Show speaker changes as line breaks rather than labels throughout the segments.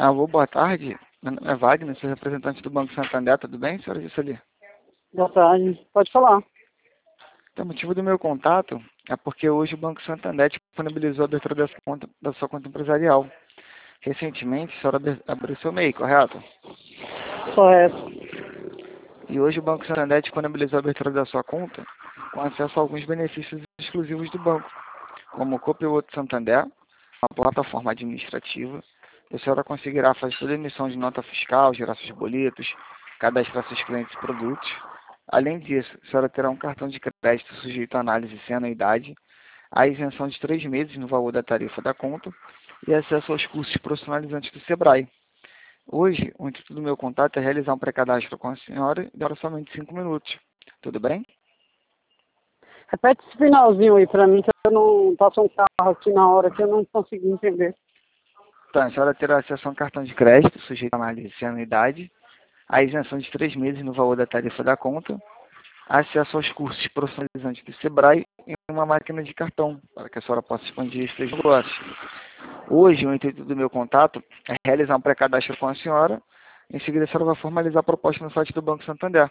Alô, boa tarde. Meu nome é Wagner, sou representante do Banco Santander. Tudo bem, senhora Giseli?
Boa tarde. Pode falar.
Então, o motivo do meu contato é porque hoje o Banco Santander disponibilizou a abertura da sua conta empresarial. Recentemente, a senhora abriu seu MEI, correto?
Correto.
E hoje o Banco Santander disponibilizou a abertura da sua conta com acesso a alguns benefícios exclusivos do banco, como o Copiloto Santander, uma plataforma administrativa. A senhora conseguirá fazer toda a emissão de nota fiscal, gerar seus boletos, cadastrar seus clientes e produtos. Além disso, a senhora terá um cartão de crédito sujeito à análise sem anuidade, a isenção de 3 meses no valor da tarifa da conta e acesso aos cursos profissionalizantes do Sebrae. Hoje, o intuito do meu contato é realizar um pré-cadastro com a senhora e demora somente 5 minutos. Tudo bem?
Repete esse finalzinho aí pra mim, que eu não passo um carro aqui na hora que eu não consegui entender.
Então, a senhora terá acesso a um cartão de crédito sujeito à análise sem anuidade, a isenção de 3 meses no valor da tarifa da conta, acesso aos cursos profissionalizantes do Sebrae e uma máquina de cartão, para que a senhora possa expandir os seus negócios. Hoje, o intuito do meu contato é realizar um pré-cadastro com a senhora. Em seguida, a senhora vai formalizar a proposta no site do Banco Santander.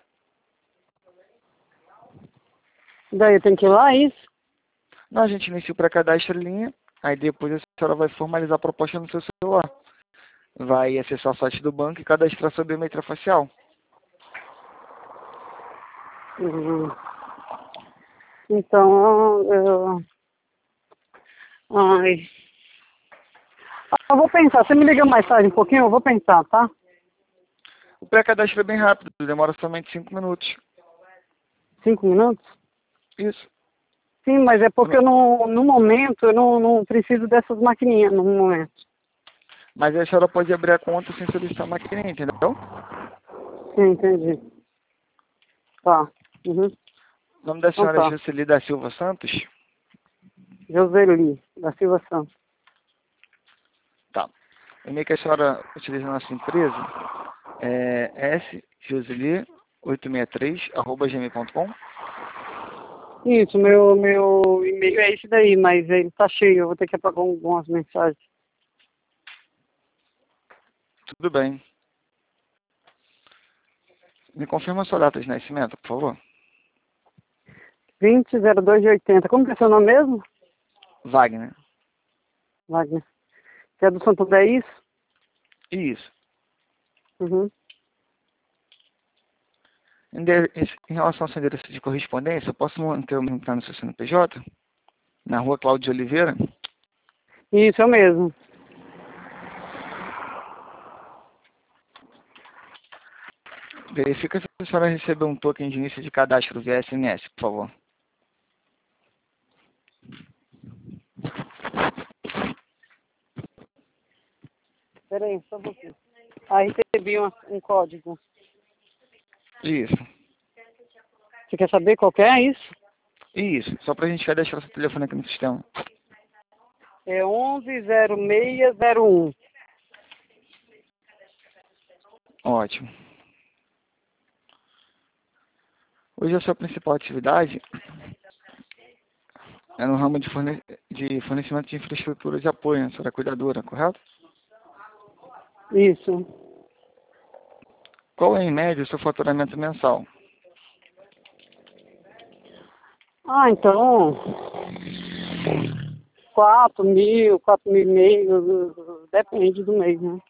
Daí eu tenho que ir lá, é isso?
Não, a gente inicia o pré-cadastro em linha, aí depois a senhora vai formalizar a proposta no seu celular. Vai acessar o site do banco e cadastrar sua biometria facial.
Uhum. Então, ai. Eu vou pensar. Você me liga mais tarde um pouquinho? Eu vou pensar, tá?
O pré-cadastro é bem rápido, demora somente 5 minutos.
5 minutos?
Isso.
Sim, mas é porque no momento eu não preciso dessas maquininhas no momento.
Mas a senhora pode abrir a conta sem solicitar a maquininha, entendeu?
Sim, entendi. Tá. Uhum.
O nome da
Então
senhora é
tá.
Jusceli da Silva Santos?
Joseli, da Silva Santos.
Tá. O e-mail que a senhora utiliza na nossa empresa é sjoseli863@gmail.com.
Isso, meu e-mail é esse daí, mas ele tá cheio, eu vou ter que apagar algumas mensagens.
Tudo bem. Me confirma a sua data de nascimento, por favor.
2002 de 80. Como que é seu nome mesmo?
Wagner.
Wagner. Você é do Santander, é isso?
Isso.
Uhum.
Em relação ao seu endereço de correspondência, eu posso manter o mesmo que está no seu CNPJ? Na rua Cláudio de Oliveira?
Isso, eu mesmo.
Verifica se a senhora recebeu um token de início de cadastro via SMS, por favor.
Espera aí, só um pouquinho. Recebi um código.
Isso.
Você quer saber qual que é isso?
Isso. Só pra gente cadastrar seu telefone aqui no sistema.
É 110601.
Ótimo. Hoje a sua principal atividade é no ramo de fornecimento de infraestrutura de apoio, né? A senhora é cuidadora, correto?
Isso.
Qual é, em média, o seu faturamento mensal?
Então, 4.000, 4.500, depende do mês, né?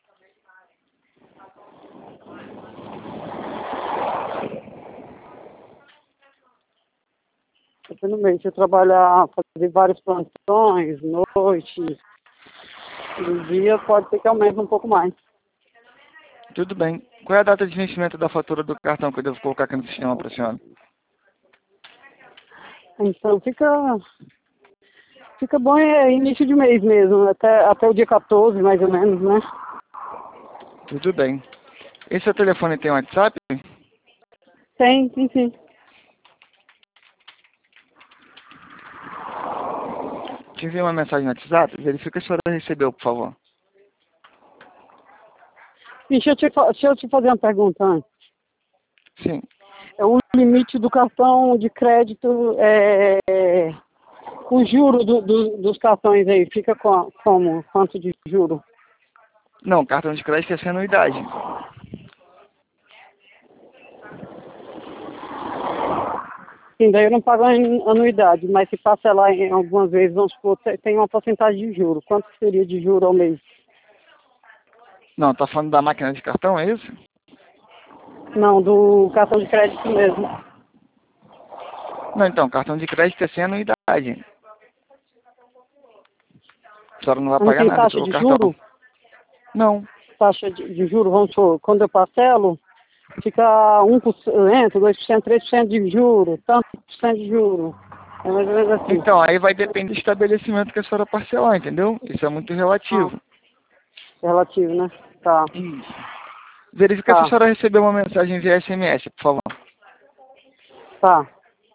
Depende do mês. Se eu trabalhar, fazer vários plantões, noites, no dia, pode ser que aumente um pouco mais.
Tudo bem. Qual é a data de vencimento da fatura do cartão que eu devo colocar aqui no sistema para a senhora?
Então, fica bom início de mês mesmo, até o dia 14, mais ou menos, né?
Tudo bem. Esse seu telefone tem WhatsApp?
Tem, sim.
Te enviei uma mensagem no WhatsApp. Verifica se a senhora recebeu, por favor.
Deixa eu te fazer uma pergunta antes.
Sim.
O limite do cartão de crédito, o juro dos cartões aí, fica como? Quanto de juro?
Não, cartão de crédito é sem anuidade.
Sim, daí eu não pago anuidade, mas se parcelar em algumas vezes, vamos supor, tem uma porcentagem de juro. Quanto seria de juro ao mês?
Não, tá falando da máquina de cartão, é isso?
Não, do cartão de crédito mesmo.
Não, então, cartão de crédito é sem anuidade. A senhora não vai
Não
pagar
tem
nada
taxa
pelo
de
cartão.
juro?
Não.
Taxa de juro, vamos supor, quando eu parcelo, fica 1%, 2%, 3% de juro, tanto por cento de juro. É mais ou menos assim.
Então, aí vai depender do estabelecimento que a senhora parcelar, entendeu? Isso é muito
Ah,
relativo.
é relativo, né? Tá,
Isso. Verifica se a
tá,
senhora recebeu uma mensagem via SMS, por favor.
tá.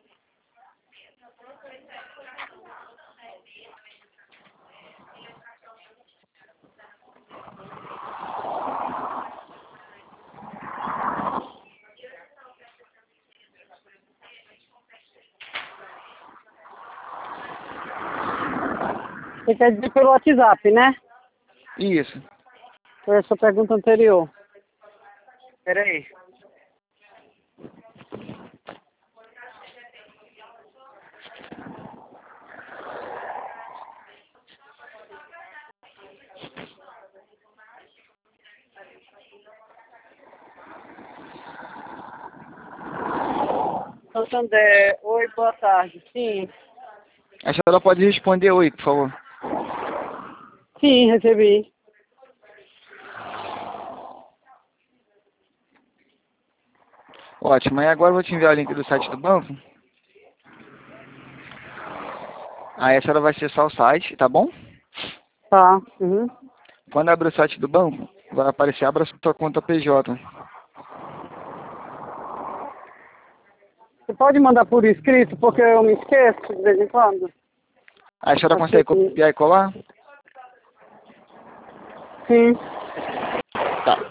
Você quer dizer pelo WhatsApp, né?
Isso.
Foi essa pergunta anterior. Peraí. Santander, oi, boa tarde. Sim,
A senhora pode responder oi, por favor.
sim, recebi.
Ótimo. Aí agora eu vou te enviar o link do site do banco. Aí a senhora vai acessar o site, tá bom?
Tá, uhum.
Quando abrir o site do banco, vai aparecer abra sua conta PJ.
Você pode mandar por escrito, porque eu me esqueço de vez em quando.
Aí a senhora
Assim,
consegue copiar e colar?
sim.
Tá.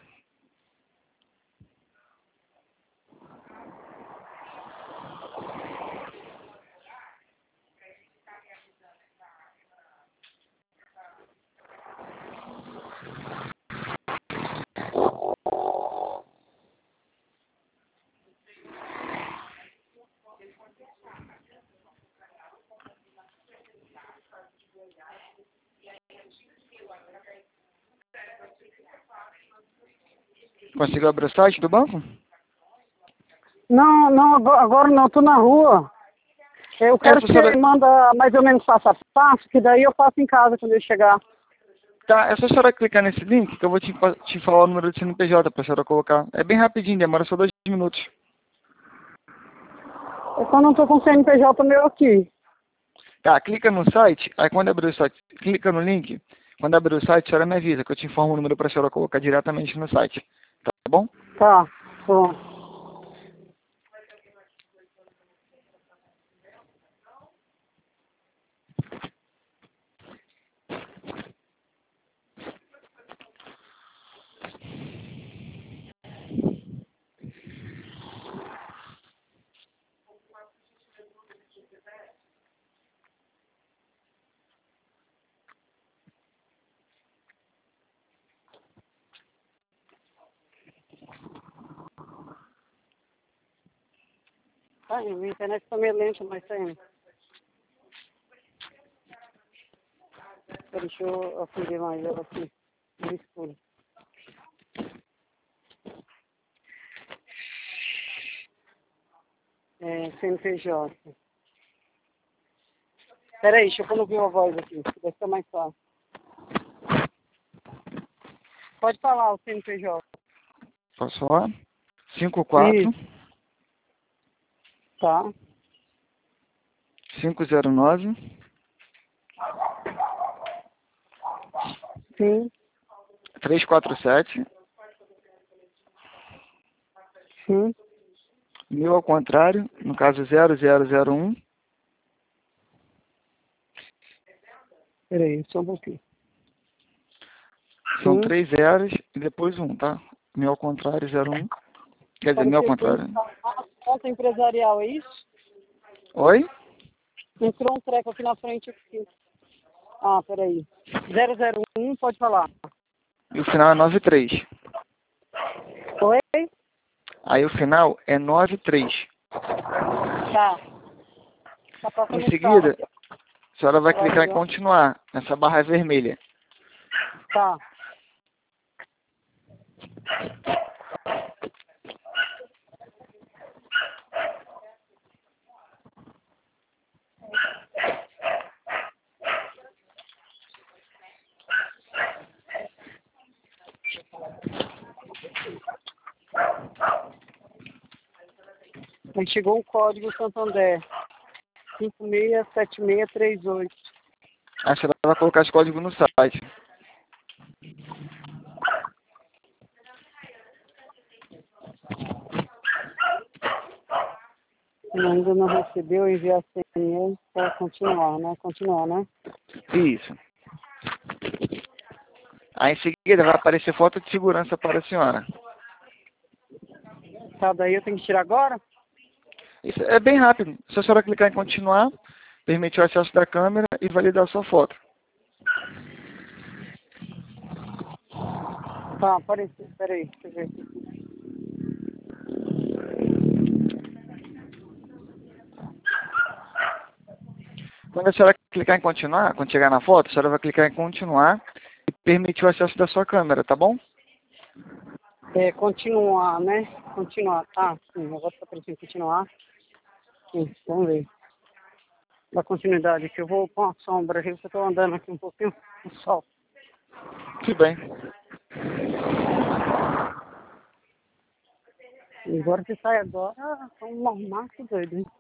Conseguiu abrir o site do banco?
Não, não, agora não, tô na rua. Eu quero
Essa
que
senhora...
você manda mais ou menos passo a passo, que daí eu passo em casa quando eu chegar.
Tá, é só a senhora clicar nesse link que eu vou te falar o número do CNPJ pra senhora colocar. É bem rapidinho, demora só 2 minutos.
Eu só não tô com o CNPJ meu aqui.
Tá, clica no site, aí quando abrir o site, clica no link. Quando abrir o site, a senhora me avisa que eu te informo o número pra senhora colocar diretamente no site. Tá bom?
Tá, bom. Tá indo, minha internet tá meio lenta, mas tá indo. Deixa eu acender mais ela aqui, no escuro. É, CNPJ. Peraí, deixa eu pôr no viva voz aqui, deve ficar mais fácil. Pode falar o CNPJ.
Posso falar? 54
Isso, tá.
509
Sim,
347
sim.
1000 ao contrário, no caso 0001.
Peraí, só um pouquinho.
São
Sim.
3 zeros e depois 1, tá? 1000 ao contrário, 01. Quer dizer, 1000 ao
Apareceu aqui,
contrário.
conta empresarial, é isso?
Oi?
Entrou um treco aqui na frente. Aqui. Ah, peraí. 001, pode falar.
E o final é 93.
Oi?
Aí o final é 93.
Tá. Tá passando
Em
o
seguida,
carro.
a senhora vai clicar em continuar. Essa barra é vermelha.
Tá. Aí chegou o código Santander. 567638.
A senhora vai colocar esse código no site.
Ainda não recebeu, enviar SMS para continuar, né? Continuar, né?
Isso. Aí em seguida vai aparecer foto de segurança para a senhora.
Tá, daí eu tenho que tirar agora?
Isso é bem rápido. Se a senhora clicar em continuar, permite o acesso da câmera e validar a sua foto.
Tá, apareceu. Peraí, deixa eu ver.
Quando a senhora clicar em continuar, quando chegar na foto, a senhora vai clicar em continuar e permitir o acesso da sua câmera, tá bom?
É, continuar, né? Continuar. Ah, sim, agora tá aparecendo continuar. Sim, vamos ver. Dá continuidade aqui. Eu vou com a sombra aqui, porque eu tô andando aqui um pouquinho no sol.
Tudo bem.
E agora que sai agora, é um normal que doido, hein?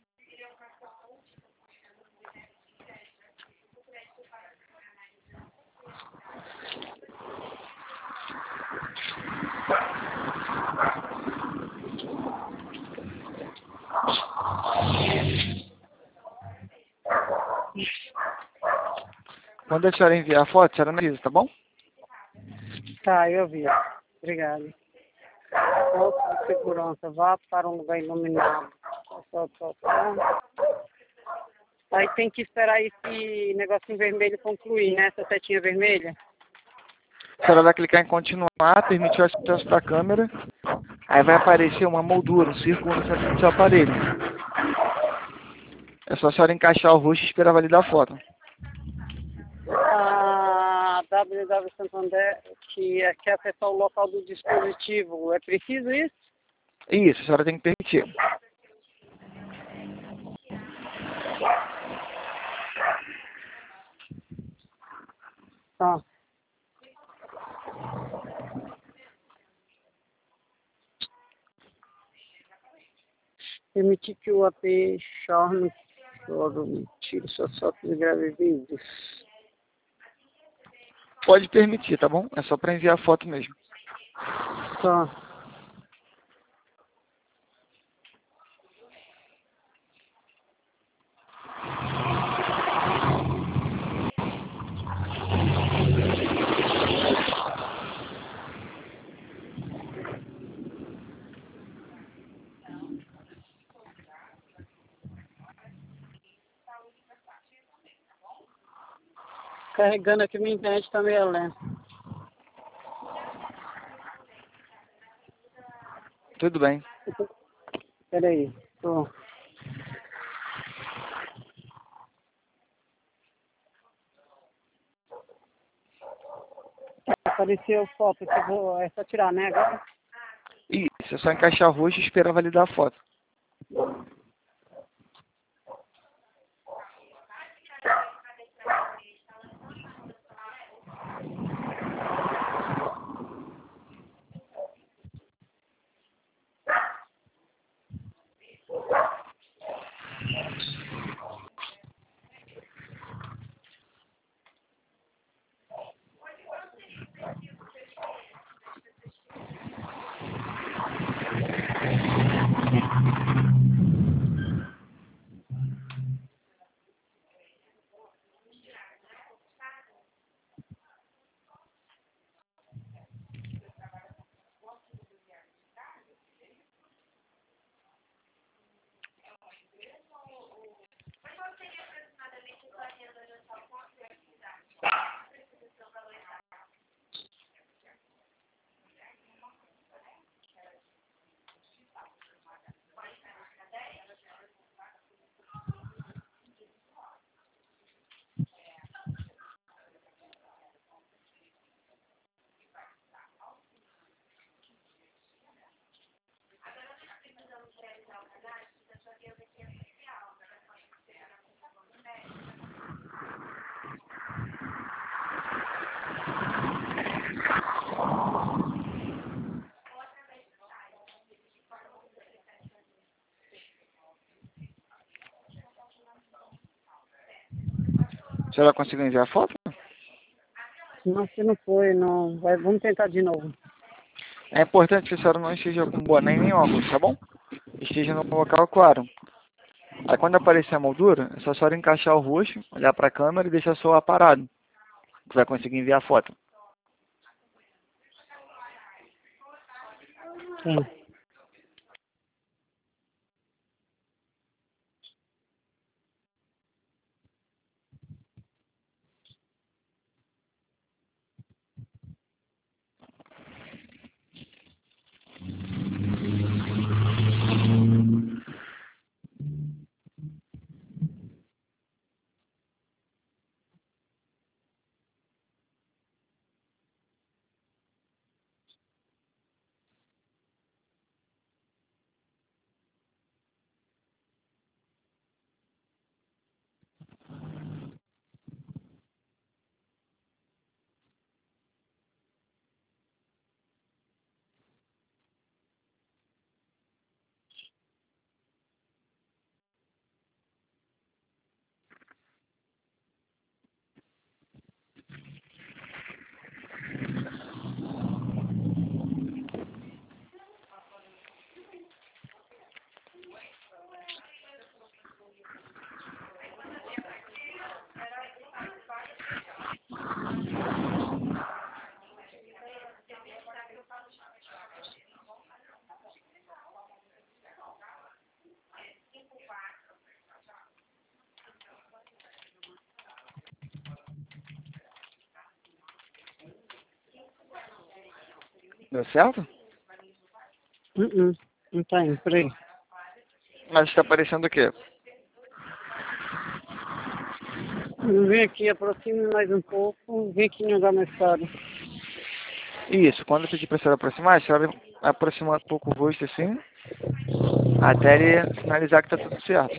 Quando a senhora enviar a foto, a senhora me avisa, tá bom?
Tá, eu vi. Obrigado. Ponto de segurança, vá para um lugar iluminado. Tá. Aí tem que esperar esse negocinho vermelho concluir, né? Essa setinha vermelha.
A senhora vai clicar em continuar, permitir o acesso da câmera. Aí vai aparecer uma moldura, um círculo no centro do seu aparelho. É só a senhora encaixar o rosto e esperar validar a foto.
A www Santander, que quer acessar o local do dispositivo. É preciso isso?
Isso, a senhora tem que permitir.
Tá. Permitir que o AP Charme tire suas fotos e grave vídeos.
Pode permitir, tá bom? É só para enviar a foto mesmo.
Tá. Carregando aqui, minha internet tá meio lenta.
Tudo bem.
Peraí. Tô. Apareceu foto, que é só tirar, né? Agora?
Isso, é só encaixar o rosto e esperar validar a foto. A senhora conseguiu enviar a foto?
Não, se não foi, não. Vamos tentar de novo.
É importante que a senhora não esteja com boné nem óculos, tá bom? Esteja no local claro. Aí quando aparecer a moldura, é só a senhora encaixar o rosto, olhar para a câmera e deixar o celular parado. Que vai conseguir enviar a foto.
Sim.
Deu certo?
Não tá indo, peraí.
Mas está aparecendo o quê?
Vem aqui, aproxime mais um pouco. Vem aqui em um lugar mais claro.
Isso, quando eu pedir para a senhora aproximar, a senhora aproxima um pouco o rosto assim, até ele sinalizar que está tudo certo.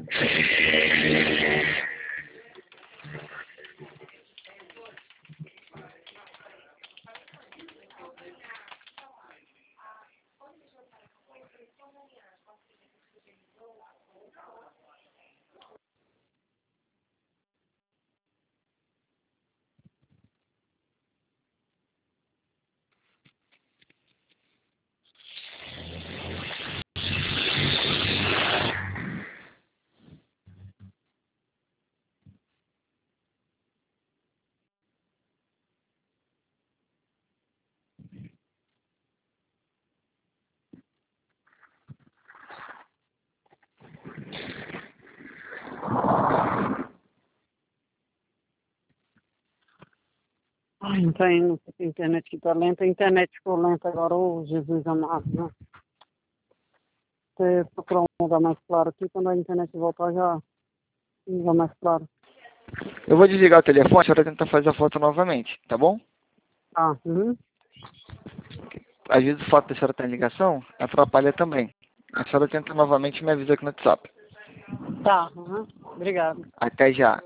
Ai, não tá indo. A internet que tá lenta. A internet ficou lenta agora. Ô, Jesus amado, né? Você procurar um lugar mais claro aqui. Quando a internet voltar, já fica mais claro.
Eu vou desligar o telefone, a senhora tenta fazer a foto novamente, tá bom?
Tá.
Às vezes o fato da senhora estar em ligação atrapalha também. A senhora tenta novamente e me avisa aqui no WhatsApp.
Tá. Obrigado.
Até já.